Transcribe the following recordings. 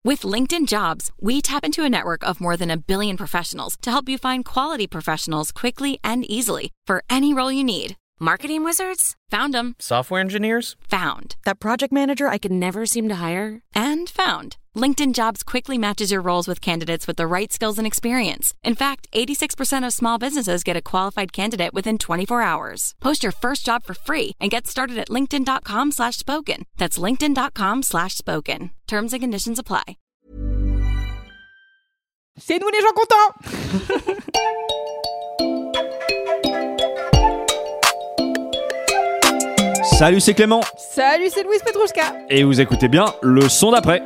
With LinkedIn Jobs, we tap into a network of more than 1 billion professionals to help you find quality professionals quickly and easily for any role you need. Marketing wizards? Found them. Software engineers? Found. That project manager I could never seem to hire? And found. LinkedIn Jobs quickly matches your roles with candidates with the right skills and experience. In fact, 86% of small businesses get a qualified candidate within 24 hours. Post your first job for free and get started at linkedin.com/spoken. That's linkedin.com/spoken. Terms and conditions apply. C'est nous les gens contents. Salut, c'est Clément. Salut, c'est Louise Petrouchka. Et vous écoutez bien le son d'après.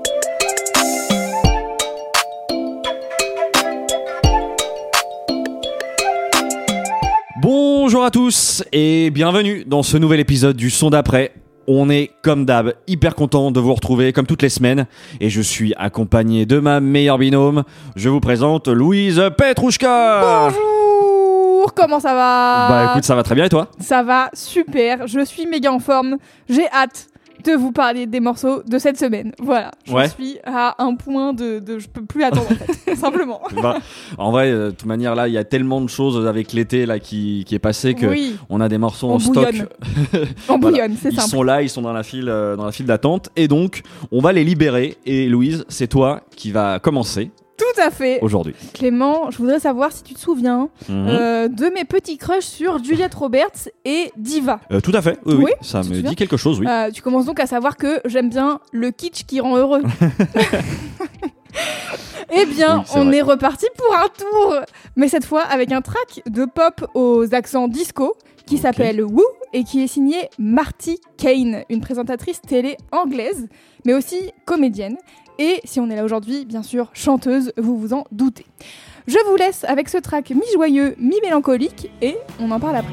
Bonjour à tous et bienvenue dans ce nouvel épisode du son d'après. On est, comme d'hab, hyper content de vous retrouver, comme toutes les semaines. Et je suis accompagné de ma meilleure binôme. Je vous présente Louise Petrouchka. Bonjour, comment ça va ? Bah écoute, ça va très bien et toi ? Ça va super, je suis méga en forme. J'ai hâte de vous parler des morceaux de cette semaine. Voilà, je suis à un point de je peux plus attendre en fait, simplement. Bah, en vrai, de toute manière, là, il y a tellement de choses avec l'été là qui est passé que on a des morceaux en stock. On bouillonne, c'est simple. Ils sont là, ils sont dans la file d'attente et donc on va les libérer. Et Louise, c'est toi qui va commencer. Tout à fait. Aujourd'hui. Clément, je voudrais savoir si tu te souviens de mes petits crushs sur Juliette Roberts et Diva. Tout à fait, oui. Ça me dit quelque chose, oui. Tu commences donc à savoir que j'aime bien le kitsch qui rend heureux. Eh bien, on est reparti pour un tour, mais cette fois avec un track de pop aux accents disco qui s'appelle Woo et qui est signé Marty Kane, une présentatrice télé anglaise, mais aussi comédienne. Et si on est là aujourd'hui, bien sûr, chanteuse, vous vous en doutez. Je vous laisse avec ce track mi-joyeux, mi-mélancolique et on en parle après.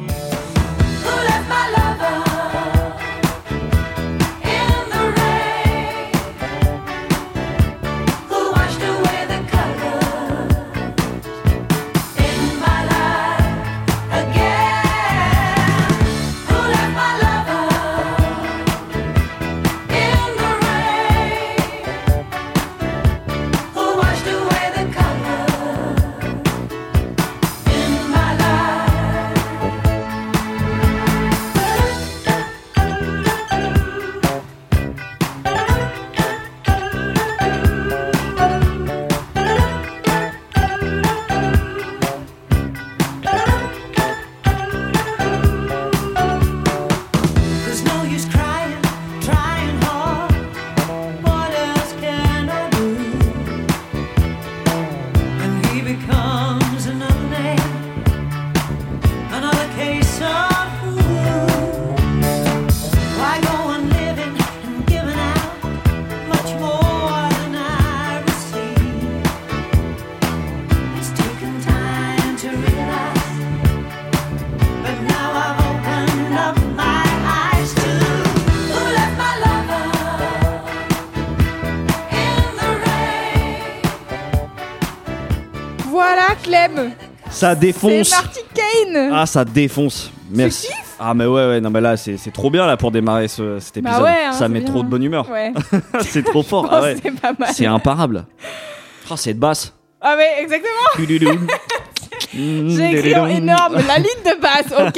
Ça défonce. C'est Marty Kane. Ah, ça défonce. Merci. Ah mais ouais, non mais là c'est trop bien là pour démarrer cet épisode. Bah ouais, hein, ça met bien. Trop de bonne humeur. Ouais. C'est trop fort. Ah ouais. C'est pas mal. C'est imparable. Oh, c'est de basse. Ah ouais, exactement. J'ai écrit en énorme la ligne de basse, ok.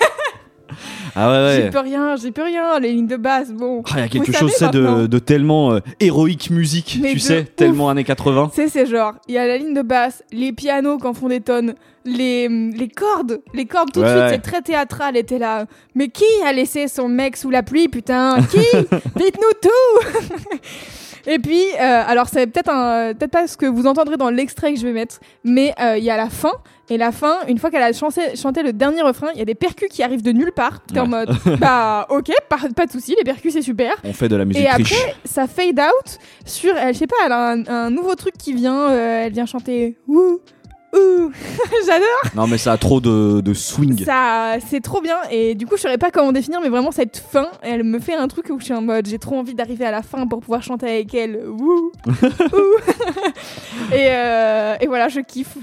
Ah ouais. J'ai plus rien, les lignes de basse, bon. Il y a quelque chose de tellement héroïque musique, mais tu sais, tellement années 80. C'est genre, il y a la ligne de basse, les pianos qui en font des tonnes, les cordes tout de suite, c'est très théâtral, et t'es là. Mais qui a laissé son mec sous la pluie, putain ? Qui ? Dites-nous tout. Et puis, alors c'est peut-être pas ce que vous entendrez dans l'extrait que je vais mettre, mais il y a la fin. Et la fin, une fois qu'elle a chanté le dernier refrain, il y a des percus qui arrivent de nulle part. T'es en mode, bah ok, pas de souci, les percus c'est super. On fait de la musique riche. Et après, ça fade out sur, je sais pas, elle a un nouveau truc qui vient, elle vient chanter Wouh. J'adore. Non mais ça a trop de swing. Ça, c'est trop bien et du coup je saurais pas comment définir, mais vraiment cette fin, elle me fait un truc où je suis en mode j'ai trop envie d'arriver à la fin pour pouvoir chanter avec elle. Wouh. Et voilà, je kiffe.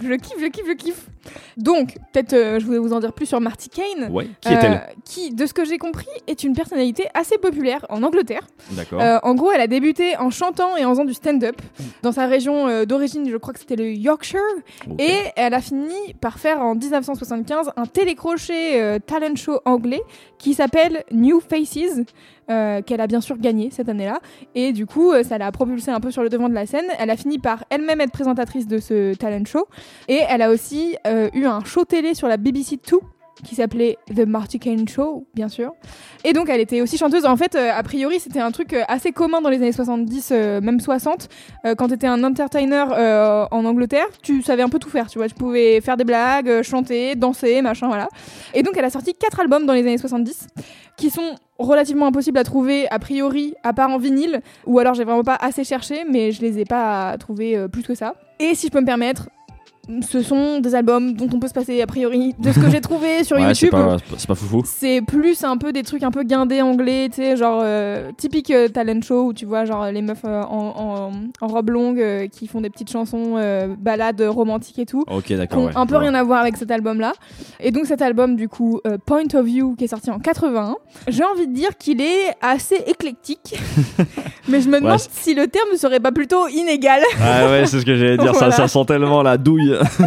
Donc, peut-être je voulais vous en dire plus sur Marty Caine. Ouais. Qui est-elle ? Qui, de ce que j'ai compris, est une personnalité assez populaire en Angleterre. D'accord. En gros, elle a débuté en chantant et en faisant du stand-up dans sa région d'origine, je crois que c'était le Yorkshire. Okay. Et elle a fini par faire en 1975 un télécrochet talent show anglais qui s'appelle New Faces. Qu'elle a bien sûr gagné cette année-là, et du coup ça l'a propulsée un peu sur le devant de la scène. Elle a fini par elle-même être présentatrice de ce talent show, et elle a aussi eu un show télé sur la BBC 2 qui s'appelait The Marty Caine Show, bien sûr. Et donc elle était aussi chanteuse. En fait, a priori, c'était un truc assez commun dans les années 70, même 60. Quand t'étais un entertainer en Angleterre, tu savais un peu tout faire, tu vois. Tu pouvais faire des blagues, chanter, danser, machin, voilà. Et donc elle a sorti 4 albums dans les années 70 qui sont relativement impossibles à trouver, a priori, à part en vinyle, ou alors j'ai vraiment pas assez cherché, mais je les ai pas trouvés plus que ça. Et si je peux me permettre, ce sont des albums dont on peut se passer a priori de ce que j'ai trouvé sur YouTube. C'est pas foufou. C'est plus un peu des trucs un peu guindés anglais, tu sais, genre typique talent show où tu vois genre les meufs en robe longue qui font des petites chansons ballades romantiques et tout. Ok, d'accord. Un peu rien à voir avec cet album-là. Et donc cet album du coup Point of View qui est sorti en 81, j'ai envie de dire qu'il est assez éclectique, mais je me demande si le terme ne serait pas plutôt inégal. Ah ouais, c'est ce que j'allais dire. Voilà. Ça sent tellement la douille.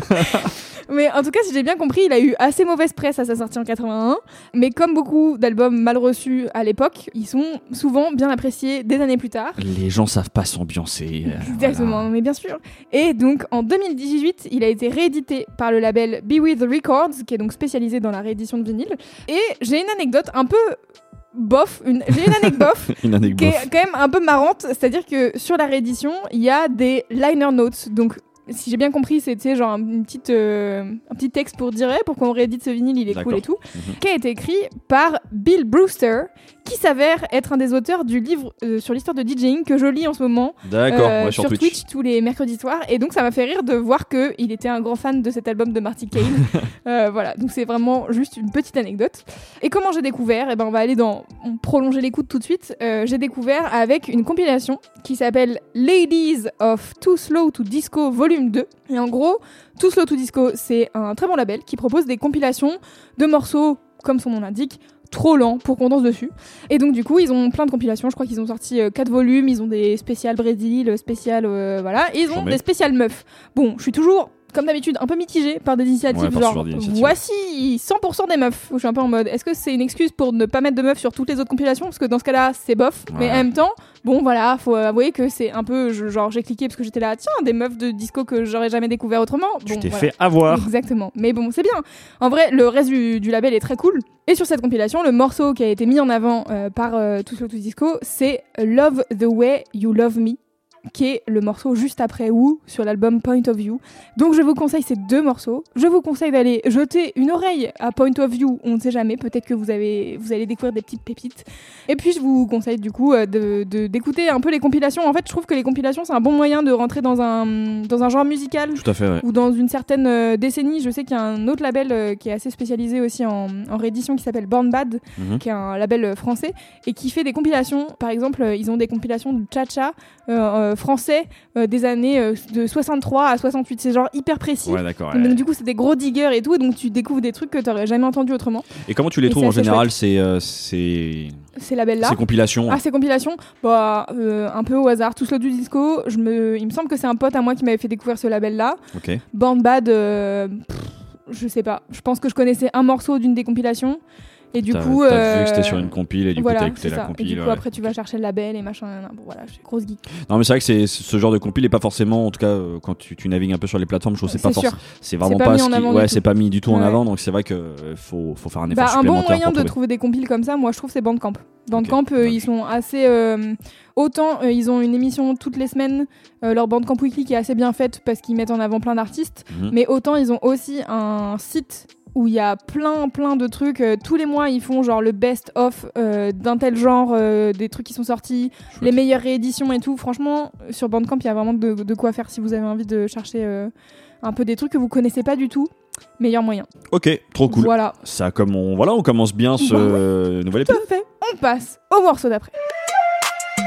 Mais en tout cas, si j'ai bien compris, il a eu assez mauvaise presse à sa sortie en 81. Mais comme beaucoup d'albums mal reçus à l'époque, ils sont souvent bien appréciés des années plus tard. Les gens savent pas s'ambiancer. Exactement, voilà. Mais bien sûr. Et donc en 2018, il a été réédité par le label Be With Records, qui est donc spécialisé dans la réédition de vinyle. Et j'ai une anecdote un peu bof, j'ai une anecdote qui est quand même un peu marrante. C'est-à-dire que sur la réédition, il y a des liner notes. Donc si j'ai bien compris, c'était genre un petit texte pour dire pourquoi on réédite ce vinyle, il est cool et tout, qui a été écrit par Bill Brewster, qui s'avère être un des auteurs du livre sur l'histoire de DJing que je lis en ce moment sur Twitch tous les mercredis soirs. Et donc ça m'a fait rire de voir qu'il était un grand fan de cet album de Marty Caine. Voilà, donc c'est vraiment juste une petite anecdote. Et comment j'ai découvert ? On va aller prolonger l'écoute tout de suite. J'ai découvert avec une compilation qui s'appelle Ladies of Too Slow to Disco Volume 2. Et en gros, Too Slow to Disco, c'est un très bon label qui propose des compilations de morceaux, comme son nom l'indique, trop lent pour qu'on danse dessus. Et donc du coup, ils ont plein de compilations. Je crois qu'ils ont sorti 4 volumes. Ils ont des spéciales Brésil, spéciales voilà. Et ils ont des spéciales meufs. Bon, je suis toujours, comme d'habitude, un peu mitigée par des initiatives voici 100% des meufs. Je suis un peu en mode, est-ce que c'est une excuse pour ne pas mettre de meufs sur toutes les autres compilations ? Parce que dans ce cas-là, c'est bof. Mais en même temps, bon voilà, faut avouer que c'est un peu, genre j'ai cliqué parce que j'étais là, tiens, des meufs de disco que j'aurais jamais découvert autrement. Tu t'es fait avoir. Exactement. Mais bon, c'est bien. En vrai, le reste du label est très cool. Et sur cette compilation, le morceau qui a été mis en avant par Too Slow to Disco, c'est Love the Way You Love Me, qui est le morceau juste après Woo sur l'album Point of View. Donc je vous conseille ces 2 morceaux. Je vous conseille d'aller jeter une oreille à Point of View, on ne sait jamais, peut-être que vous allez découvrir des petites pépites. Et puis je vous conseille du coup d'écouter un peu les compilations. En fait, je trouve que les compilations, c'est un bon moyen de rentrer dans un genre musical. Tout à fait, ouais. Ou dans une certaine décennie. Je sais qu'il y a un autre label qui est assez spécialisé aussi en réédition qui s'appelle Born Bad, qui est un label français, et qui fait des compilations. Par exemple, ils ont des compilations de cha-cha français des années de 63 à 68. C'est genre hyper précis. Ouais, d'accord. Ouais. Donc du coup, c'est des gros diggers et tout, et donc tu découvres des trucs que t'aurais jamais entendu autrement. Et comment tu les trouves en général, ces labels-là, ces compilations? Ces compilations, un peu au hasard. Too Slow to Disco, il me semble que c'est un pote à moi qui m'avait fait découvrir ce label-là. Okay. Born Bad, je sais pas. Je pense que je connaissais un morceau d'une des compilations. Et du coup, t'as vu que c'était sur une compile et du coup t'as écouté la compile. Et du coup après tu vas chercher le label et machin. Bon voilà, je suis grosse geek. Non mais c'est vrai que c'est ce genre de compile est pas forcément, en tout cas quand tu navigues un peu sur les plateformes, je trouve c'est vraiment pas ce qui, c'est pas mis du tout en avant, donc c'est vrai que faut faire un effort supplémentaire. Un bon moyen de trouver des compiles comme ça, moi je trouve c'est Bandcamp. Bandcamp, ils sont assez autant ils ont une émission toutes les semaines, leur Bandcamp Weekly qui est assez bien faite parce qu'ils mettent en avant plein d'artistes, mais autant ils ont aussi un site où il y a plein de trucs. Tous les mois, ils font genre le best-of d'un tel genre, des trucs qui sont sortis, les meilleures rééditions et tout. Franchement, sur Bandcamp, il y a vraiment de quoi faire si vous avez envie de chercher un peu des trucs que vous connaissez pas du tout. Meilleur moyen. Ok, trop cool. Voilà. Ça, on commence bien ce nouvel épisode. Tout à fait. On passe au morceau d'après.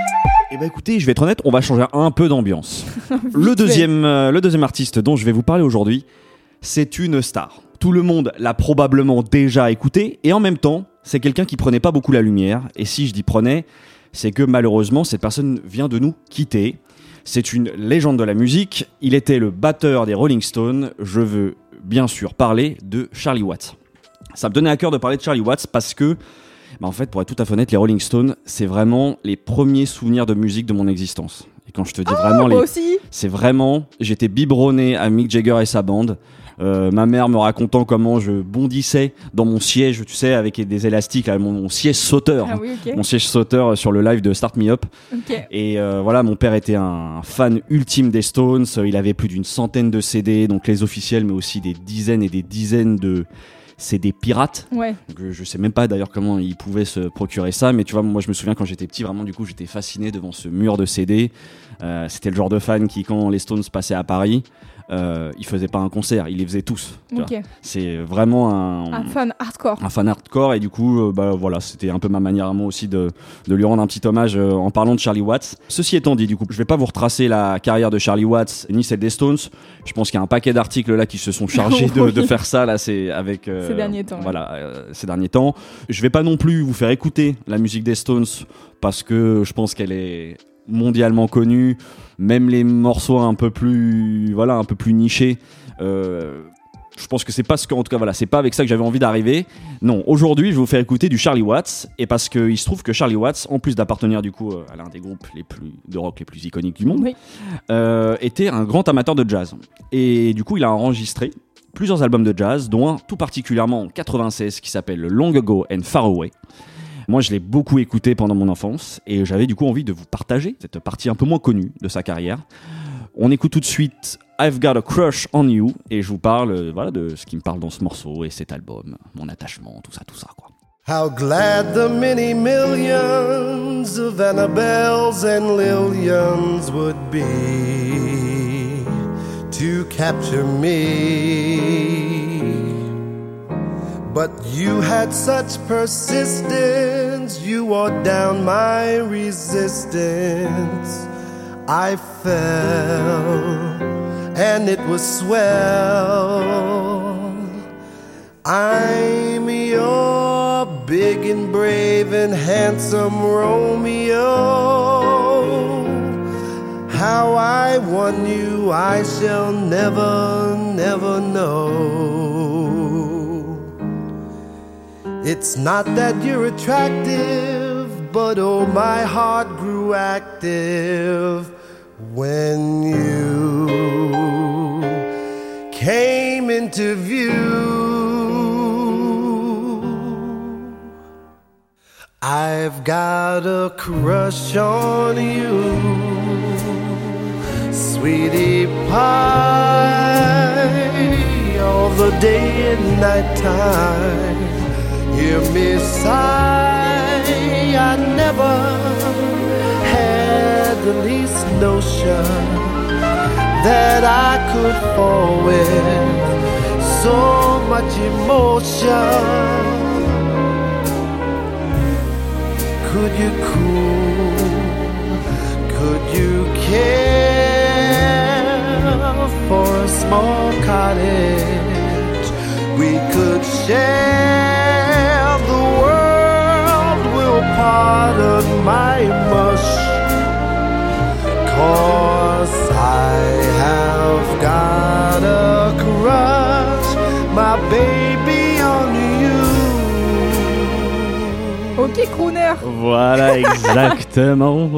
Eh ben écoutez, je vais être honnête, on va changer un peu d'ambiance. Le deuxième artiste dont je vais vous parler aujourd'hui, c'est une star. Tout le monde l'a probablement déjà écouté, et en même temps, c'est quelqu'un qui prenait pas beaucoup la lumière. Et si je dis prenait, c'est que malheureusement, cette personne vient de nous quitter. C'est une légende de la musique. Il était le batteur des Rolling Stones. Je veux bien sûr parler de Charlie Watts. Ça me tenait à cœur de parler de Charlie Watts parce que, en fait, pour être tout à fait honnête, les Rolling Stones, c'est vraiment les premiers souvenirs de musique de mon existence. Et quand je te dis vraiment moi aussi. c'est vraiment, j'étais biberonné à Mick Jagger et sa bande. Ma mère me racontant comment je bondissais dans mon siège, tu sais, avec des élastiques, là, mon siège sauteur. Ah oui, ok. Mon siège sauteur sur le live de Start Me Up. Ok. Et voilà, mon père était un fan ultime des Stones. Il avait plus d'une centaine de CD, donc les officiels, mais aussi des dizaines et des dizaines de CD pirates. Ouais. Donc, je sais même pas d'ailleurs comment il pouvait se procurer ça, mais tu vois, moi je me souviens quand j'étais petit, vraiment du coup j'étais fasciné devant ce mur de CD. C'était le genre de fan qui, quand les Stones passaient à Paris, il faisait pas un concert, il les faisait tous. Ok. C'est vraiment Un fan hardcore. un fan hardcore, et du coup voilà, c'était un peu ma manière à moi aussi de lui rendre un petit hommage en parlant de Charlie Watts. Ceci étant dit, du coup, je vais pas vous retracer la carrière de Charlie Watts ni celle des Stones. Je pense qu'il y a un paquet d'articles là qui se sont chargés de faire ça là, c'est avec ces derniers temps. voilà, ces derniers temps. Je vais pas non plus vous faire écouter la musique des Stones parce que je pense qu'elle est mondialement connue, même les morceaux un peu plus nichés. Je pense que c'est pas en tout cas voilà, c'est pas avec ça que j'avais envie d'arriver. Non, aujourd'hui, je vais vous faire écouter du Charlie Watts, et parce que il se trouve que Charlie Watts, en plus d'appartenir du coup à l'un des groupes de rock les plus iconiques du monde, Oui. était un grand amateur de jazz. Et du coup, il a enregistré plusieurs albums de jazz, dont un tout particulièrement en 96 qui s'appelle Long Ago and Far Away. Moi, je l'ai beaucoup écouté pendant mon enfance, et j'avais du coup envie de vous partager cette partie un peu moins connue de sa carrière. On écoute tout de suite I've Got a Crush on You, et je vous parle voilà, de ce qui me parle dans ce morceau et cet album, mon attachement, tout ça quoi. How glad the many millions of Annabelles and Lillians would be to capture me. But you had such persistence, you wore down my resistance. I fell, and it was swell. I'm your big and brave and handsome Romeo. How I won you, I shall never, never know. It's not that you're attractive, but oh, my heart grew active when you came into view. I've got a crush on you, sweetie pie, all the day and night time. Hear me sigh, I never had the least notion that I could fall with so much emotion. Could you cool, could you care for a small cottage we could share? The world will pardon my mush, 'cause I have got a crush, my baby, on you. Ok, crooner. Voilà, exactement.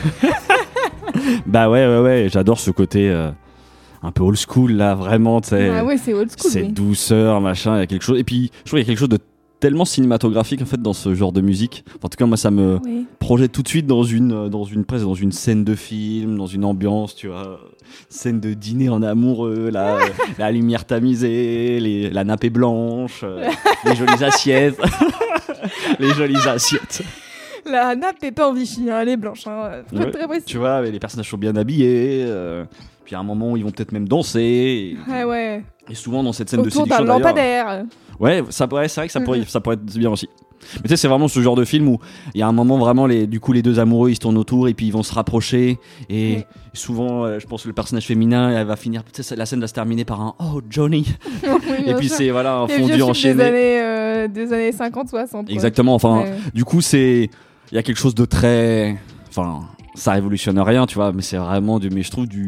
Bah ouais, j'adore ce côté un peu old school là, vraiment, tu sais. Ah ouais, c'est old school. Cette douceur, machin, il y a quelque chose. Et puis, je trouve qu'il y a quelque chose de tellement cinématographique en fait dans ce genre de musique. En tout cas, moi, ça me projette tout de suite dans une scène de film, dans une ambiance, tu vois, scène de dîner en amoureux, la lumière tamisée, la nappe est blanche, les jolies assiettes, les jolies assiettes. La nappe est pas en Vichy, hein, elle est blanche. Hein. Ouais, très précis. tu vois, les personnages sont bien habillés. Puis à un moment, ils vont peut-être même danser. Ouais. Et souvent dans cette scène de autour séduction d'un d'ailleurs, lampadaire. ouais, c'est vrai que ça pourrait être bien aussi. Mais tu sais, c'est vraiment ce genre de film où il y a un moment vraiment les deux amoureux ils se tournent autour et puis ils vont se rapprocher et souvent je pense que le personnage féminin elle va finir, tu sais, la scène va se terminer par un oh Johnny et puis c'est voilà un fondu enchaîné des années 50-60. Exactement, enfin du coup il y a quelque chose de très, enfin ça révolutionne rien, tu vois, mais c'est vraiment mais je trouve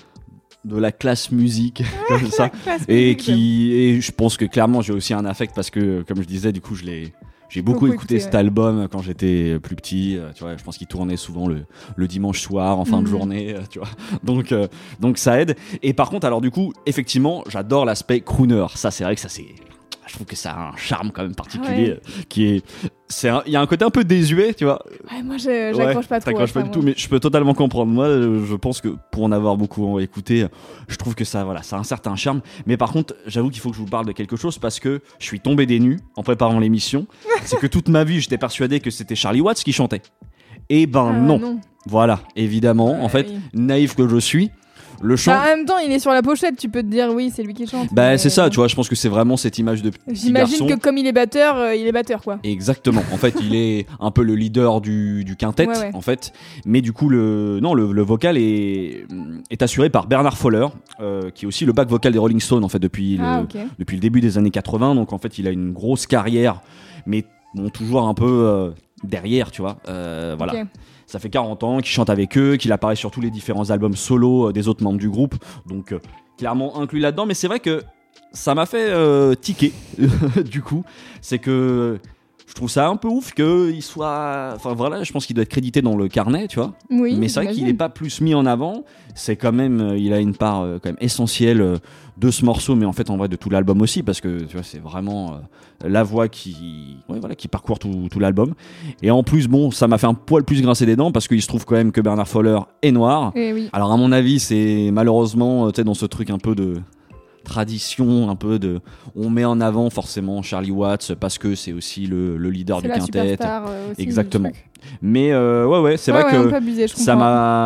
de la classe musique comme ça et je pense que clairement j'ai aussi un affect parce que comme je disais du coup j'ai beaucoup écouté cet album quand j'étais plus petit, tu vois, je pense qu'il tournait souvent le dimanche soir en fin de journée, tu vois. Donc ça aide. Et par contre alors du coup effectivement j'adore l'aspect crooner, ça c'est vrai que ça c'est, je trouve que ça a un charme quand même particulier qui est il y a un côté un peu désuet, tu vois. Ouais, moi j'accroche pas trop. T'accroches pas du tout, mais je peux totalement comprendre. Moi, je pense que pour en avoir beaucoup écouté, je trouve que ça a un certain charme. Mais par contre, j'avoue qu'il faut que je vous parle de quelque chose parce que je suis tombé des nues en préparant l'émission. C'est que toute ma vie, j'étais persuadé que c'était Charlie Watts qui chantait. Et non. Voilà, évidemment. En fait, naïf que je suis. Le chant. En même temps, il est sur la pochette, tu peux te dire oui, c'est lui qui chante. Bah, c'est ça, tu vois, je pense que c'est vraiment cette image de petit garçon. J'imagine que comme il est batteur quoi. Exactement. En fait, il est un peu le leader du quintet, en fait. Mais du coup, le vocal est assuré par Bernard Fowler, qui est aussi le back vocal des Rolling Stones, en fait, depuis le début des années 80. Donc, en fait, il a une grosse carrière, mais toujours un peu derrière, tu vois. Voilà. Okay. Ça fait 40 ans qu'il chante avec eux, qu'il apparaît sur tous les différents albums solo des autres membres du groupe. Donc, clairement inclus là-dedans. Mais c'est vrai que ça m'a fait tiquer, du coup. C'est que je trouve ça un peu ouf qu'il soit... Enfin, voilà, je pense qu'il doit être crédité dans le carnet, tu vois. Oui, mais c'est vrai qu'il n'est pas plus mis en avant. C'est quand même... il a une part quand même essentielle de ce morceau, mais en fait, en vrai, de tout l'album aussi, parce que, tu vois, c'est vraiment la voix qui parcourt tout l'album. Et en plus, bon, ça m'a fait un poil plus grincer des dents, parce qu'il se trouve quand même que Bernard Fowler est noir. Oui. Alors, à mon avis, c'est malheureusement, tu sais, dans ce truc un peu de... tradition, un peu de... On met en avant forcément Charlie Watts parce que c'est aussi le leader du quintet. Exactement. Mais c'est vrai que abusé, ça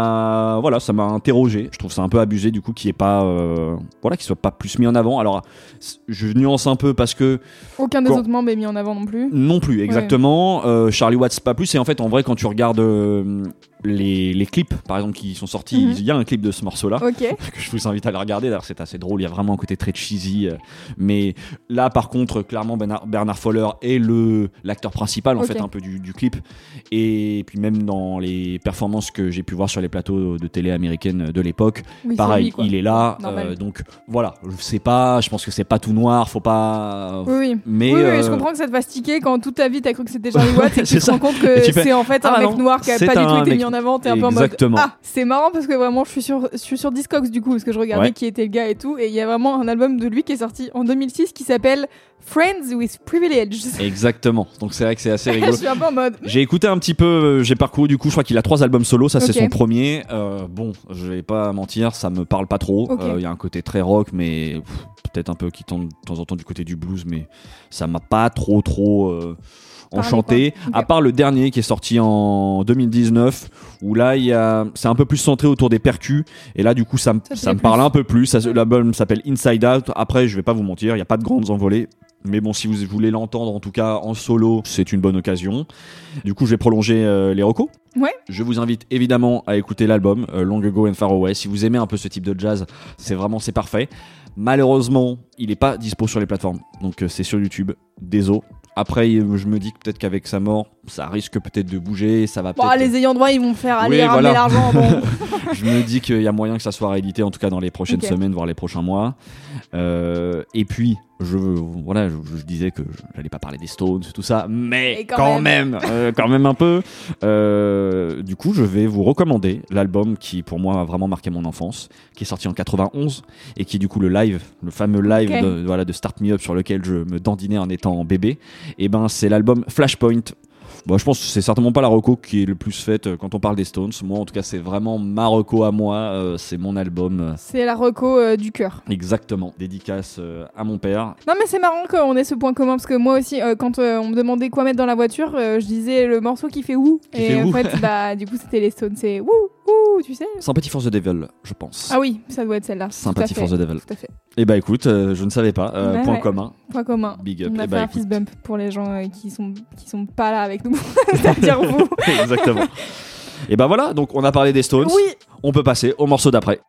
m'a interrogé. Je trouve ça un peu abusé du coup qu'il soit pas plus mis en avant. Alors je nuance un peu parce que aucun des autres membres est mis en avant non plus. Exactement. Charlie Watts pas plus. Et en fait en vrai quand tu regardes les clips par exemple qui sont sortis, il y a un clip de ce morceau là que je vous invite à le regarder. D'ailleurs c'est assez drôle, il y a vraiment un côté très cheesy, mais là par contre clairement Bernard Fowler est l'acteur principal en fait un peu du clip. Et puis même dans les performances que j'ai pu voir sur les plateaux de télé américaines de l'époque, pareil, il est là. Donc voilà, je pense que c'est pas tout noir, faut pas. Mais je comprends que ça te fasse tiquer quand toute ta vie t'as cru que c'était Charlie Watts et que tu te rends compte que c'est en fait un mec noir qui a pas du tout été mis en avant. T'es un peu en mode c'est marrant parce que vraiment je suis sur Discogs du coup parce que je regardais qui était le gars et tout, et il y a vraiment un album de lui qui est sorti en 2006 qui s'appelle Friends with Privilege. Exactement. Donc c'est vrai que c'est assez rigolo. Je suis un peu en mode. J'ai écouté un petit peu, j'ai parcouru du coup, je crois qu'il a 3 albums solo, ça c'est son premier. Bon, je vais pas mentir, ça me parle pas trop. Il y a un côté très rock, mais peut-être un peu qui tend de temps en temps du côté du blues, mais ça m'a pas trop enchanté, à part le dernier qui est sorti en 2019 où là c'est un peu plus centré autour des percus, et là du coup ça me parle un peu plus. L'album s'appelle Inside Out. Après je vais pas vous mentir, il y a pas de grandes envolées, mais bon, si vous voulez l'entendre en tout cas en solo, c'est une bonne occasion. Du coup je vais prolonger les recos. Je vous invite évidemment à écouter l'album Long Ago and Far Away. Si vous aimez un peu ce type de jazz, c'est parfait. Malheureusement il est pas dispo sur les plateformes, donc c'est sur YouTube, désolé. Après, je me dis que peut-être qu'avec sa mort, ça risque peut-être de bouger, ça va peut-être... les ayants droit, ils vont faire aller ramener l'argent. Bon. Je me dis qu'il y a moyen que ça soit réédité, en tout cas dans les prochaines semaines, voire les prochains mois. Et puis, je disais que j'allais pas parler des Stones, tout ça, mais quand même un peu. Du coup, je vais vous recommander l'album qui, pour moi, a vraiment marqué mon enfance, qui est sorti en 91, et qui est du coup le fameux live de Start Me Up sur lequel je me dandinais en étant bébé. Et c'est l'album Flashpoint. Bon, je pense que c'est certainement pas la reco qui est le plus faite quand on parle des Stones. Moi, en tout cas, c'est vraiment ma reco à moi. C'est mon album. C'est la reco du cœur. Exactement. Dédicace à mon père. Non, mais c'est marrant qu'on ait ce point commun parce que moi aussi, quand on me demandait quoi mettre dans la voiture, je disais le morceau qui fait ouh. En fait, du coup, c'était les Stones. C'est ouh. tu sais. Sympathy for the Devil, je pense. Ah oui, ça doit être celle-là. Sympathy for the Devil. Tout à fait. Et bah écoute, je ne savais pas. Point commun. Point commun. Big up. On a fait bah, un fist bump pour les gens qui sont pas là avec nous. C'est-à-dire vous. Exactement. Et bah voilà, donc on a parlé des Stones. Oui. On peut passer au morceau d'après.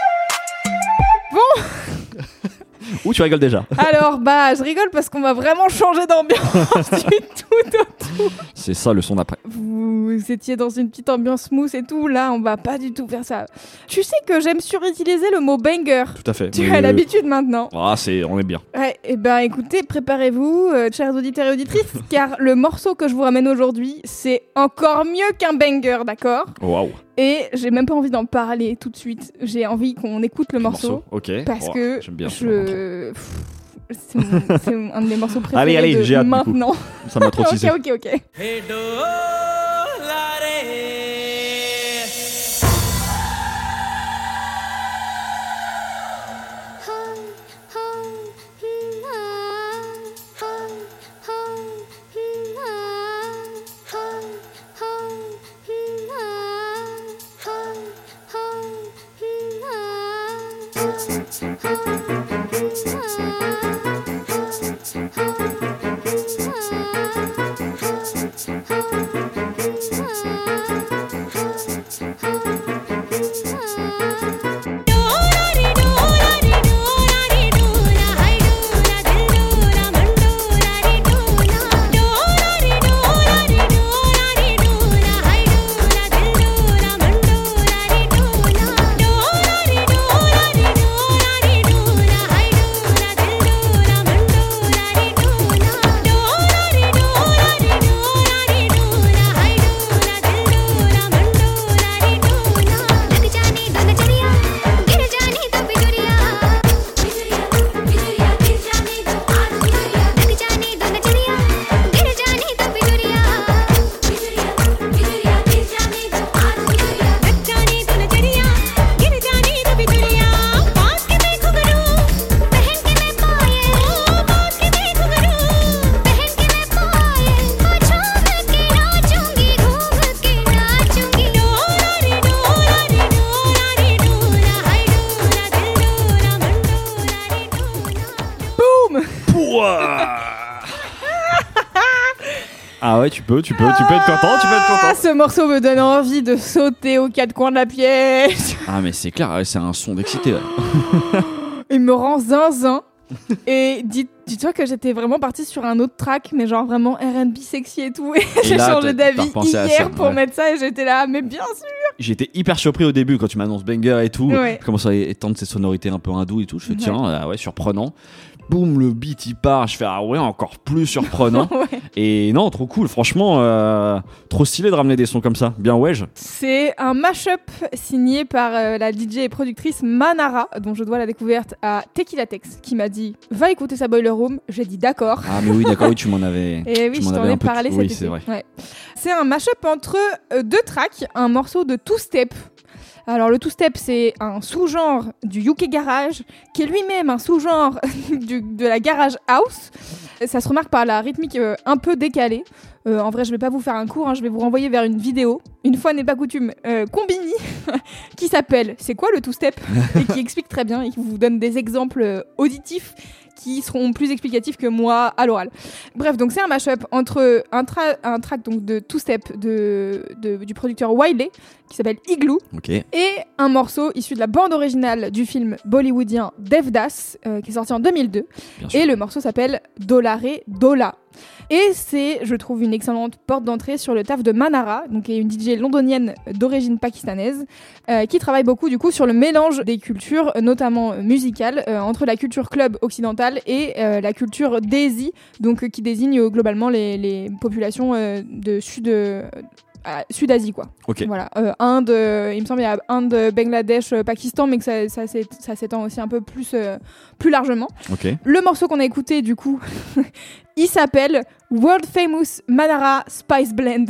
Bon. Où tu rigoles déjà? Alors, je rigole parce qu'on va vraiment changer d'ambiance du tout au tout. C'est ça le son d'après. Vous étiez dans une petite ambiance smooth et tout. Là, on va pas du tout faire ça. Tu sais que j'aime surutiliser le mot banger. Tout à fait. Tu as l'habitude maintenant. Ah, on est bien. Ouais, et écoutez, préparez-vous, chers auditeurs et auditrices, car le morceau que je vous ramène aujourd'hui, c'est encore mieux qu'un banger, d'accord? Waouh. Et j'ai même pas envie d'en parler tout de suite. J'ai envie qu'on écoute le morceau. Ok. Parce que j'aime bien c'est un de mes morceaux préférés allez, j'ai hâte, maintenant. Ça m'a trop teasé. Ok. Ah ouais, tu peux être content, Ce morceau me donne envie de sauter aux quatre coins de la pièce. Ah mais c'est clair, c'est un son d'excité. Il me rend zinzin. Et dis-toi que j'étais vraiment partie sur un autre track, mais genre vraiment R&B sexy et tout. Et j'ai changé d'avis hier pour mettre ça et j'étais là, mais bien sûr. J'étais hyper surpris au début quand tu m'annonces banger et tout. Ouais. Je commence à étendre ces sonorités un peu hindou et tout. Je fais tiens, surprenant. Boum, le beat il part. Je fais ah ouais, encore plus surprenant. Ouais. Et non, trop cool. Franchement, trop stylé de ramener des sons comme ça. Bien wesh. C'est un mashup signé par la DJ et productrice Manara, dont je dois la découverte à Tequila Tex, qui m'a dit va écouter sa Boiler Room. J'ai dit d'accord. Ah mais oui, d'accord, oui, tu m'en avais. Et oui, je t'en ai parlé cet été. C'est vrai. Ouais. C'est un mashup entre deux tracks, un morceau de two-step. Alors le two-step, c'est un sous-genre du UK Garage, qui est lui-même un sous-genre de la Garage House. Ça se remarque par la rythmique un peu décalée. En vrai, je vais pas vous faire un cours, je vais vous renvoyer vers une vidéo, une fois n'est pas coutume, Combini, qui s'appelle « C'est quoi le two-step ?» et qui explique très bien et qui vous donne des exemples auditifs qui seront plus explicatifs que moi à l'oral. Bref, donc c'est un mashup entre un track donc de two-step du producteur Wiley, qui s'appelle Igloo, okay, et un morceau issu de la bande originale du film bollywoodien Devdas, qui est sorti en 2002. Et le morceau s'appelle Dollare Dolla. Et c'est, je trouve, une excellente porte d'entrée sur le taf de Manara, donc qui est une DJ londonienne d'origine pakistanaise, qui travaille beaucoup du coup sur le mélange des cultures, notamment musicales, entre la culture club occidentale et la culture Desi, donc qui désigne globalement les populations de Sud-Asie, quoi. Okay. Voilà, Inde, il me semble il y a Inde, Bangladesh, Pakistan, mais que ça s'étend aussi un peu plus largement. Okay. Le morceau qu'on a écouté, du coup, il s'appelle World Famous Manara Spice Blend.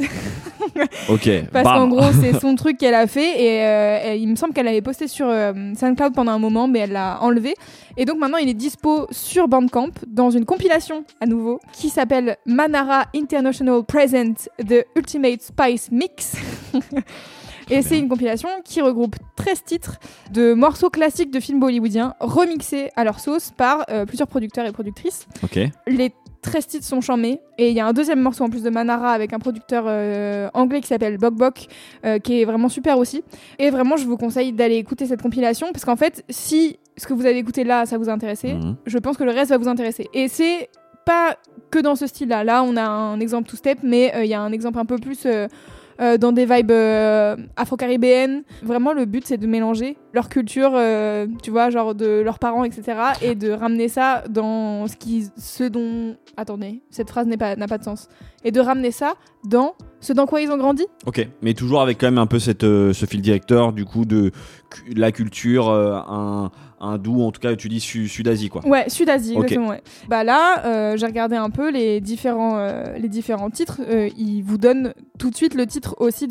Ok. Parce qu'en gros, c'est son truc qu'elle a fait et il me semble qu'elle l'avait posté sur SoundCloud pendant un moment, mais elle l'a enlevé. Et donc maintenant, il est dispo sur Bandcamp dans une compilation à nouveau qui s'appelle Manara International Present The Ultimate Spice Mix. Et c'est une compilation qui regroupe 13 titres de morceaux classiques de films bollywoodiens remixés à leur sauce par plusieurs producteurs et productrices. Ok. Les 13 titres sont charmés et il y a un deuxième morceau en plus de Manara avec un producteur anglais qui s'appelle Bok Bok qui est vraiment super aussi. Et vraiment je vous conseille d'aller écouter cette compilation parce qu'en fait si ce que vous avez écouté là ça vous a intéressé, je pense que le reste va vous intéresser. Et c'est pas que dans ce style-là. Là on a un exemple two-step mais il y a un exemple un peu plus dans des vibes afro-caribéennes. Vraiment, le but, c'est de mélanger leur culture, tu vois, genre de leurs parents, etc. et de ramener ça dans ce dont... Attendez, cette phrase n'a pas de sens. Et de ramener ça dans ce dans quoi ils ont grandi. Ok, mais toujours avec quand même un peu ce fil directeur, du coup, de la culture hindoue, en tout cas, tu dis Sud-Asie, quoi. Ouais, Sud-Asie, okay. Exactement, ouais. Bah là, j'ai regardé un peu les différents titres. Ils vous donnent tout de suite le titre aussi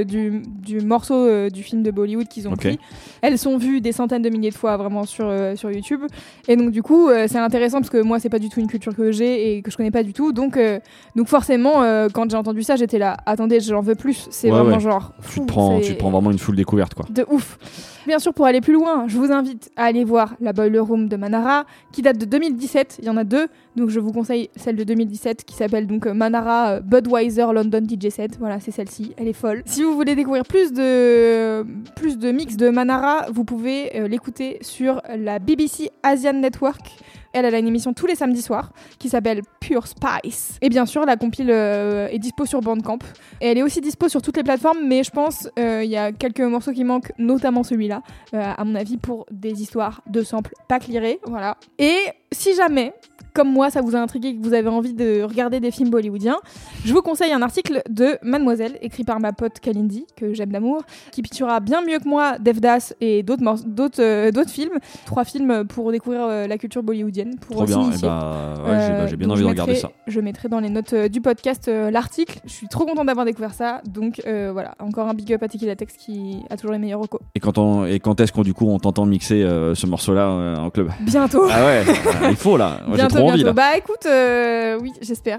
du morceau du film de Bollywood qu'ils ont pris. Elles sont vues des centaines de milliers de fois, vraiment, sur YouTube. Et donc, du coup, c'est intéressant parce que moi, c'est pas du tout une culture que j'ai et que je connais pas du tout. Donc forcément, quand j'ai entendu ça, j'étais là, attendez, j'en veux plus. C'est vraiment genre... Tu te prends vraiment une full découverte, quoi. De ouf. Bien sûr, pour aller plus loin, je vous invite à aller voir la Boiler Room de Manara, qui date de 2017. Il y en a 2, donc je vous conseille celle de 2017, qui s'appelle donc Manara Budweiser London DJ Set. Voilà, c'est celle-ci, elle est folle. Si vous voulez découvrir plus de mix de Manara, vous pouvez l'écouter sur la BBC Asian Network. Elle a une émission tous les samedis soirs qui s'appelle Pure Spice. Et bien sûr, la compile est dispo sur Bandcamp. Et elle est aussi dispo sur toutes les plateformes, mais je pense il y a quelques morceaux qui manquent, notamment celui-là, à mon avis, pour des histoires de samples pas clearés. Voilà. Et si jamais, comme moi, ça vous a intrigué et que vous avez envie de regarder des films bollywoodiens, je vous conseille un article de Mademoiselle, écrit par ma pote Kalindi, que j'aime d'amour, qui picturera bien mieux que moi Devdas et d'autres films. 3 films pour découvrir la culture bollywoodienne, pour s'initier. J'ai bien envie de regarder ça. Je mettrai dans les notes du podcast l'article. Je suis trop contente d'avoir découvert ça. Donc voilà, encore un big up à Tequila Tex qui a toujours les meilleurs recos. Et quand est-ce qu'on t'entend mixer ce morceau-là en club ? Bientôt. Ah ouais, il faut là. Moi, j'ai trop envie là. Bah écoute, oui, j'espère.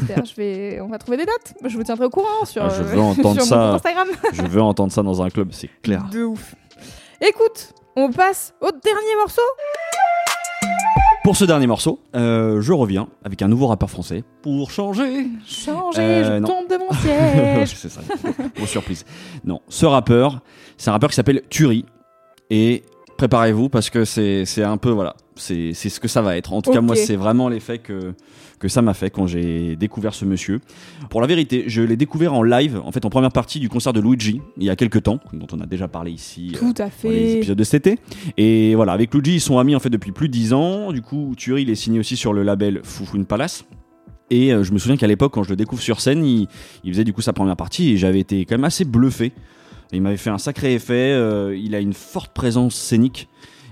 On va trouver des dates. Je vous tiendrai au courant sur, je veux entendre sur mon Instagram. Je veux entendre ça dans un club, c'est clair. De ouf. Écoute, on passe au dernier morceau. Pour ce dernier morceau, je reviens avec un nouveau rappeur français pour changer. Je tombe de mon siège. C'est ça, grosse surprise. Non, c'est un rappeur qui s'appelle Turi. Et préparez-vous parce que c'est un peu, voilà, c'est ce que ça va être. En tout cas, moi, c'est vraiment l'effet que ça m'a fait quand j'ai découvert ce monsieur. Pour la vérité, je l'ai découvert en live, en fait, en première partie du concert de Luigi, il y a quelques temps, dont on a déjà parlé ici. Tout à fait. Dans les épisodes de cet été. Et voilà, avec Luigi, ils sont amis en fait depuis plus de 10 ans. Du coup, Turi, il est signé aussi sur le label Fufun Palace. Et je me souviens qu'à l'époque, quand je le découvre sur scène, il faisait du coup sa première partie et j'avais été quand même assez bluffé. Il m'avait fait un sacré effet, il a une forte présence scénique.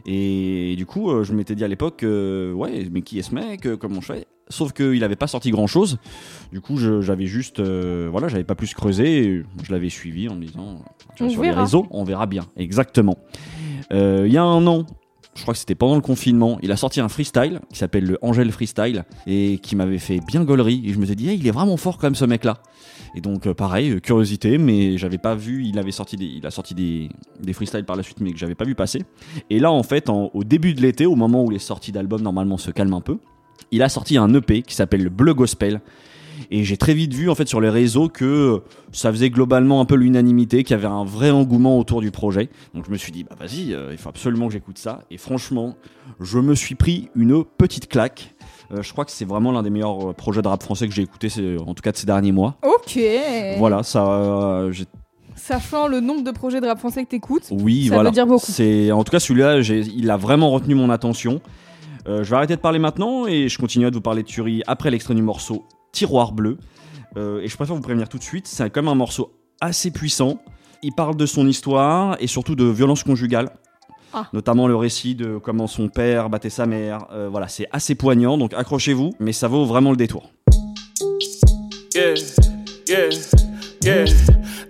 Et du coup, je m'étais dit à l'époque, ouais, mais qui est ce mec, comment je fais ? Sauf qu'il n'avait pas sorti grand chose. Du coup, j'avais juste, j'avais pas plus creusé. Et je l'avais suivi en me disant, sur les réseaux, on verra bien. Exactement. Il y a un an, je crois que c'était pendant le confinement, il a sorti un freestyle qui s'appelle le Angel Freestyle et qui m'avait fait bien gaulerie. Et je me suis dit, hey, il est vraiment fort quand même ce mec-là. Et donc, pareil, curiosité, mais j'avais pas vu. Il a sorti des freestyles par la suite, mais que j'avais pas vu passer. Et là, en fait, au début de l'été, au moment où les sorties d'albums normalement se calment un peu, il a sorti un EP qui s'appelle le Bleu Gospel. Et j'ai très vite vu en fait sur les réseaux que ça faisait globalement un peu l'unanimité, qu'il y avait un vrai engouement autour du projet. Donc je me suis dit bah vas-y, il faut absolument que j'écoute ça. Et franchement, je me suis pris une petite claque. Je crois que c'est vraiment l'un des meilleurs projets de rap français que j'ai écouté, en tout cas de ces derniers mois. Ok. Voilà, ça. Sachant le nombre de projets de rap français que t'écoutes, oui, ça voilà. veut dire beaucoup. En tout cas, celui-là, il a vraiment retenu mon attention. Je vais arrêter de parler maintenant et je continue de vous parler de Turi après l'extrait du morceau Tiroir Bleu. Et je préfère vous prévenir tout de suite, c'est quand même un morceau assez puissant. Il parle de son histoire et surtout de violence conjugale. Notamment le récit de comment son père battait sa mère. Voilà, c'est assez poignant, donc accrochez-vous, mais ça vaut vraiment le détour. Yeah, yeah, yeah.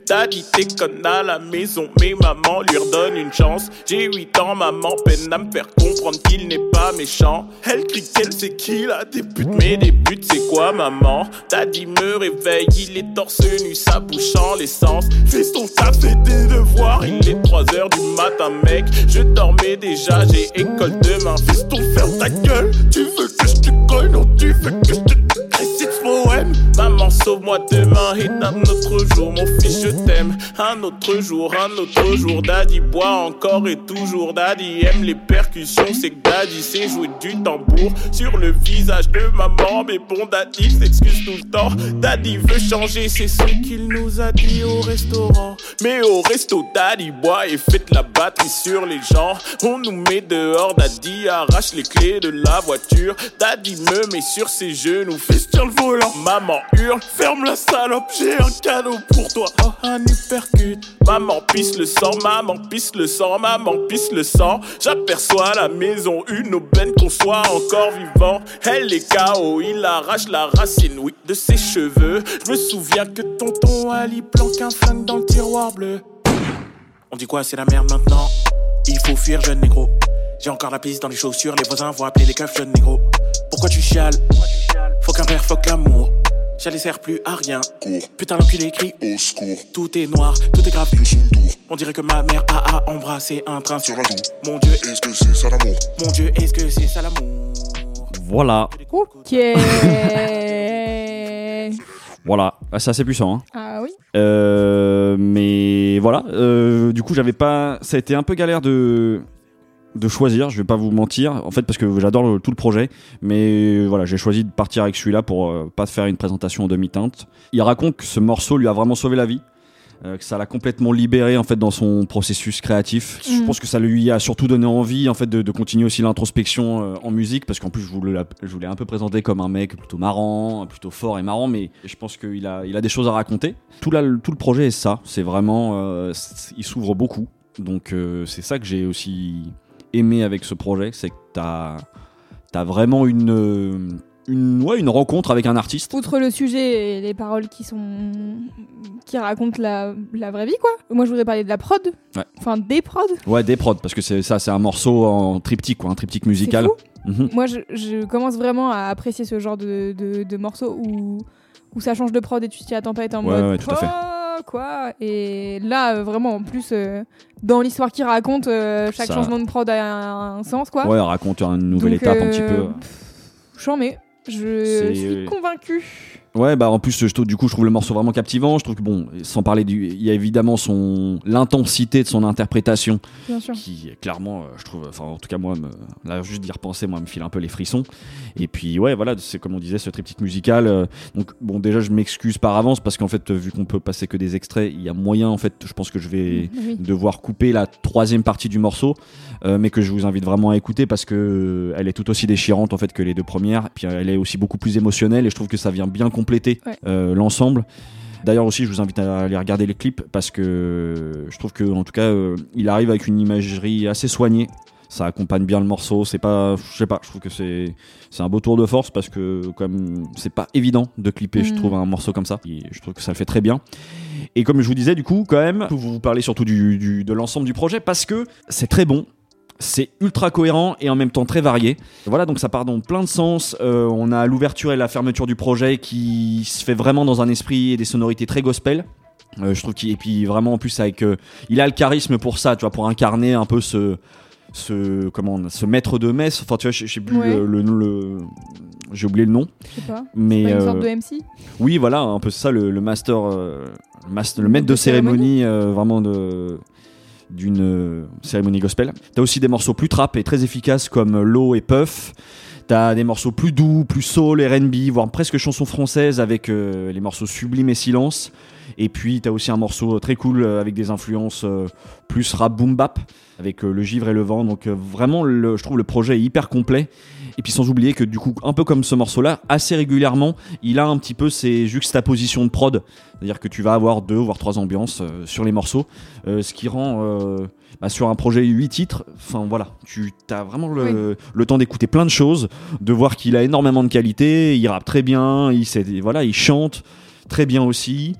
Daddy déconne à la maison, mais maman lui redonne une chance. J'ai 8 ans, maman peine à me faire comprendre qu'il n'est pas méchant. Elle crie qu'elle sait qu'il a des buts, mais des buts c'est quoi maman? Daddy me réveille, il est torse nu, sa bouche en l'essence. Fiston t'as fait tes devoirs, il est 3h du matin mec. Je dormais déjà, j'ai école demain. Fiston ferme ta gueule, tu veux que je te colle, non tu veux que je te récite ce poème. Maman sauve-moi demain et un autre jour, mon fils je t'aime. Un autre jour, Daddy boit encore et toujours. Daddy aime les percussions, c'est que Daddy sait jouer du tambour sur le visage de maman. Mais bon, Daddy s'excuse tout le temps. Daddy veut changer, c'est ce qu'il nous a dit au restaurant. Mais au resto, Daddy boit et fête la batterie sur les gens. On nous met dehors, Daddy arrache les clés de la voiture. Daddy me met sur ses genoux, fils tiens le volant. Maman hurle, ferme la salope, j'ai un cadeau pour toi. Oh, un uppercut. Maman pisse le sang, maman pisse le sang, maman pisse le sang. J'aperçois à la maison une aubaine qu'on soit encore vivant. Elle est KO, il arrache la racine, oui, de ses cheveux. Je me souviens que tonton Ali planque un flingue dans le tiroir bleu. On dit quoi, c'est la merde maintenant? Il faut fuir, jeune négro. J'ai encore la pisse dans les chaussures, les voisins vont appeler les keufs, jeune négro. Pourquoi tu chiales? Faut qu'un père, faut que l'amour. Ça les sert plus à rien. Cours. Putain l'enculé crie au secours. Tout est noir, tout est grave. On dirait que ma mère a embrassé un train sur la joue. Mon Dieu, est-ce que c'est ça l'amour? Mon Dieu, est-ce que c'est ça l'amour? Voilà. Ok. Voilà, c'est assez puissant. Hein. Ah oui. Mais voilà, du coup, j'avais pas. Ça a été un peu galère de choisir, je vais pas vous mentir, en fait, parce que j'adore tout le projet, mais voilà, j'ai choisi de partir avec celui-là pour pas faire une présentation en demi-teinte. Il raconte que ce morceau lui a vraiment sauvé la vie. Que ça l'a complètement libéré en fait dans son processus créatif. Je pense que ça lui a surtout donné envie en fait de continuer aussi l'introspection en musique, parce qu'en plus je voulais un peu présenter comme un mec plutôt marrant, plutôt fort et marrant, mais je pense qu'il a des choses à raconter. Tout le projet est ça, c'est vraiment il s'ouvre beaucoup, donc c'est ça que j'ai aussi aimé avec ce projet, c'est que t'as vraiment une rencontre avec un artiste. Outre le sujet et les paroles qui racontent la vraie vie, quoi. Moi, je voudrais parler de la prod. Ouais. Enfin, des prods. Ouais, des prods, parce que c'est un morceau en triptyque, quoi, un triptyque musical. C'est fou. Moi, je commence vraiment à apprécier ce genre de morceaux où ça change de prod et tu t'y attends pas, et t'es en mode ouais, tout à fait. Quoi. Et là, vraiment, en plus, dans l'histoire qu'il raconte, chaque changement de prod a un sens, quoi. Ouais, raconte une nouvelle étape un petit peu. J'en mets. Je suis convaincu. Ouais, bah en plus, du coup, je trouve le morceau vraiment captivant. Je trouve que bon, sans parler il y a évidemment l'intensité de son interprétation, bien sûr, qui clairement, je trouve, enfin en tout cas moi, là juste d'y repenser, moi, me file un peu les frissons. Et puis ouais, voilà, c'est comme on disait, ce triptyque musical. Donc bon, déjà, je m'excuse par avance parce qu'en fait, vu qu'on peut passer que des extraits, il y a moyen, en fait, je pense que je vais devoir couper la troisième partie du morceau, mais que je vous invite vraiment à écouter parce que elle est tout aussi déchirante en fait que les deux premières. Et puis elle est aussi beaucoup plus émotionnelle et je trouve que ça vient bien compléter l'ensemble. D'ailleurs aussi, je vous invite à aller regarder les clips parce que je trouve que en tout cas, il arrive avec une imagerie assez soignée. Ça accompagne bien le morceau. C'est pas, je sais pas, je trouve que c'est un beau tour de force parce que comme c'est pas évident de clipper, je trouve un morceau comme ça. Et je trouve que ça le fait très bien. Et comme je vous disais, du coup, quand même, vous parlez surtout de l'ensemble du projet parce que c'est très bon. C'est ultra cohérent et en même temps très varié. Voilà, donc ça part dans plein de sens. On a l'ouverture et la fermeture du projet qui se fait vraiment dans un esprit et des sonorités très gospel. Je trouve et puis vraiment en plus avec, il a le charisme pour ça, tu vois, pour incarner un peu ce maître de messe. Enfin, tu vois, je sais plus j'ai oublié le nom. Je sais pas. Mais c'est pas une sorte de MC. Oui, voilà, un peu ça, le master, le maître de cérémonie, vraiment d'une cérémonie gospel. T'as aussi des morceaux plus trap et très efficaces comme Low et Puff. T'as des morceaux plus doux, plus soul, R&B, voire presque chansons françaises avec les morceaux Sublime et Silence. Et puis t'as aussi un morceau très cool avec des influences plus rap boom bap avec le givre et le vent. Donc vraiment, je trouve le projet est hyper complet. Et puis sans oublier que du coup, un peu comme ce morceau-là, assez régulièrement, il a un petit peu ces juxtapositions de prod. C'est-à-dire que tu vas avoir 2 voire 3 ambiances sur les morceaux, ce qui rend sur un projet 8 titres, enfin voilà, tu as vraiment le temps d'écouter plein de choses, de voir qu'il a énormément de qualité, il rappe très bien, il chante très bien aussi.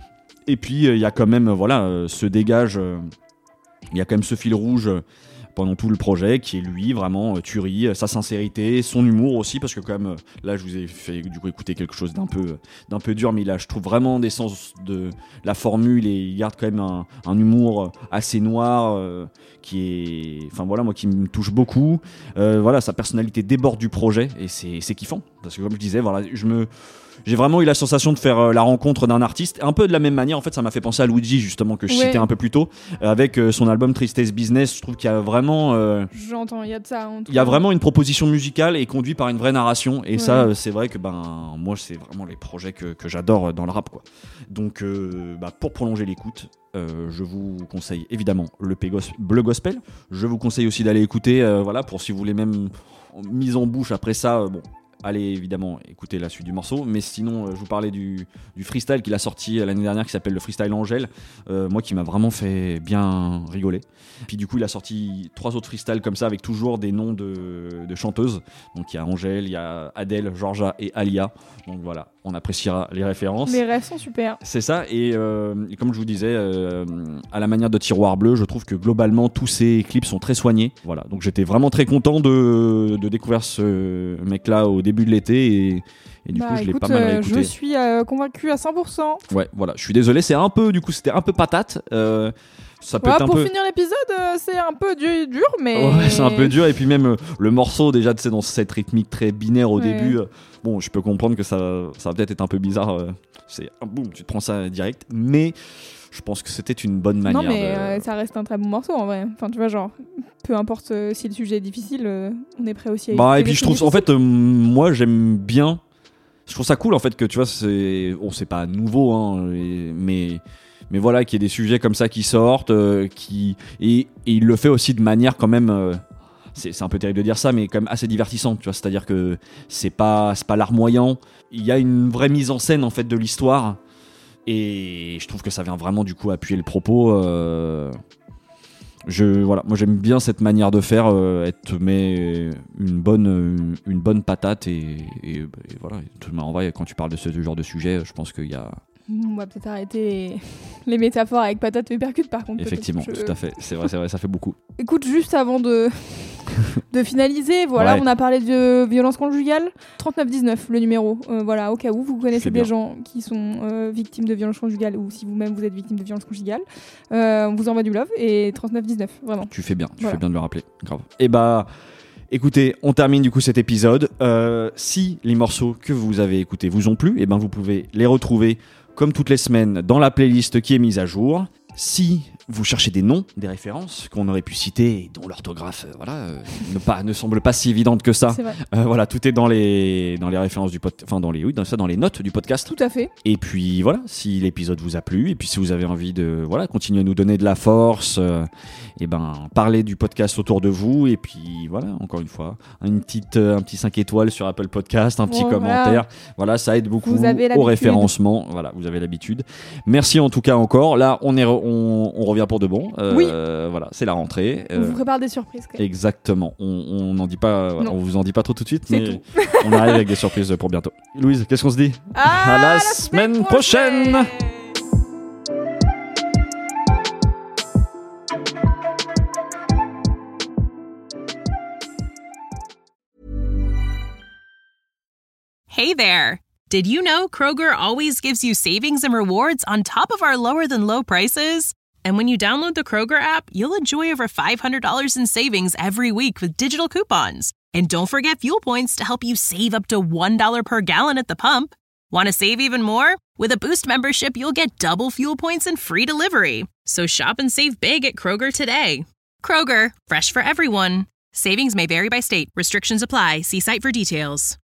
Et puis il y a quand même se dégage, il y a quand même ce fil rouge pendant tout le projet qui est lui vraiment Thury, sa sincérité, son humour aussi, parce que quand même là je vous ai fait du coup écouter quelque chose d'un peu dur, mais là je trouve vraiment des sens de la formule et il garde quand même un humour assez noir qui est, moi qui me touche beaucoup. Sa personnalité déborde du projet et c'est kiffant parce que comme je disais j'ai vraiment eu la sensation de faire la rencontre d'un artiste, un peu de la même manière. En fait, ça m'a fait penser à Luigi, justement, que je citais un peu plus tôt, avec son album Tristesse Business. Je trouve qu'il y a vraiment... J'entends, il y a de ça. Il y a vraiment une proposition musicale et conduite par une vraie narration. Et ça, c'est vrai que moi, c'est vraiment les projets que j'adore dans le rap, quoi. Donc, pour prolonger l'écoute, je vous conseille évidemment le Bleu Gospel. Je vous conseille aussi d'aller écouter, pour si vous voulez même mise en bouche après ça, allez évidemment écouter la suite du morceau, mais sinon je vous parlais du freestyle qu'il a sorti l'année dernière qui s'appelle le Freestyle Angèle, moi qui m'a vraiment fait bien rigoler. Puis du coup il a sorti 3 autres freestyles comme ça avec toujours des noms de chanteuses, donc il y a Angèle, il y a Adèle, Georgia et Alia, donc voilà, on appréciera les références. Les rêves sont super. C'est ça, et comme je vous disais, à la manière de Tiroir Bleu, je trouve que globalement tous ces clips sont très soignés, voilà, donc j'étais vraiment très content de découvrir ce mec là au début de l'été et du coup je l'ai pas mal réécouté. Je suis convaincu à 100%. Ouais, voilà, je suis désolé, c'était un peu patate. Ça peut être pour finir l'épisode, c'est un peu dur, mais... Ouais, c'est un peu dur, et puis même le morceau, déjà, tu sais, dans cette rythmique très binaire au début, je peux comprendre que ça va peut-être être un peu bizarre, c'est boum, tu te prends ça direct, mais je pense que c'était une bonne manière. Non, mais ça reste un très bon morceau, en vrai. Enfin, tu vois, genre, peu importe si le sujet est difficile, on est prêt aussi à écouter. Et puis je trouve, en fait, moi, j'aime bien... Je trouve ça cool, en fait, que, tu vois, c'est pas nouveau, hein, mais voilà, qu'il y ait des sujets comme ça qui sortent, et il le fait aussi de manière quand même, c'est un peu terrible de dire ça, mais quand même assez divertissante, tu vois, c'est-à-dire que c'est pas larmoyant, il y a une vraie mise en scène en fait de l'histoire, et je trouve que ça vient vraiment du coup appuyer le propos. Moi j'aime bien cette manière de faire, elle te met une bonne patate, et voilà, en vrai quand tu parles de ce genre de sujet, je pense qu'il y a... On va peut-être arrêter les métaphores avec patate et percute par contre. Effectivement, tout à fait. C'est vrai, ça fait beaucoup. Écoute, juste avant de finaliser, on a parlé de violence conjugale. 3919, le numéro. Au cas où vous connaissez des gens qui sont victimes de violence conjugale, ou si vous-même vous êtes victime de violence conjugale, on vous envoie du love. Et 3919, vraiment. Tu fais bien de le rappeler. Grave. Et écoutez, on termine du coup cet épisode. Si les morceaux que vous avez écoutés vous ont plu, vous pouvez les retrouver comme toutes les semaines dans la playlist qui est mise à jour. Si vous cherchez des noms, des références qu'on aurait pu citer et dont l'orthographe ne semble pas si évidente que ça, tout est dans les références du podcast, dans les notes du podcast. Tout à fait. Et puis si l'épisode vous a plu, et puis si vous avez envie de continuer à nous donner de la force, parlez du podcast autour de vous, et puis encore une fois, un petit 5 étoiles sur Apple Podcast, un petit commentaire, ça aide beaucoup au référencement. Voilà, vous avez l'habitude. Merci en tout cas encore. Là, on revient pour de bon. C'est la rentrée. On vous prépare des surprises. Exactement. On n'en dit pas. On vous en dit pas trop tout de suite, mais on arrive avec des surprises pour bientôt. Louise, qu'est-ce qu'on se dit ? À la semaine prochaine. Hey there. Did you know Kroger always gives you savings and rewards on top of our lower than low prices? And when you download the Kroger app, you'll enjoy over $500 in savings every week with digital coupons. And don't forget fuel points to help you save up to $1 per gallon at the pump. Want to save even more? With a Boost membership, you'll get double fuel points and free delivery. So shop and save big at Kroger today. Kroger, fresh for everyone. Savings may vary by state. Restrictions apply. See site for details.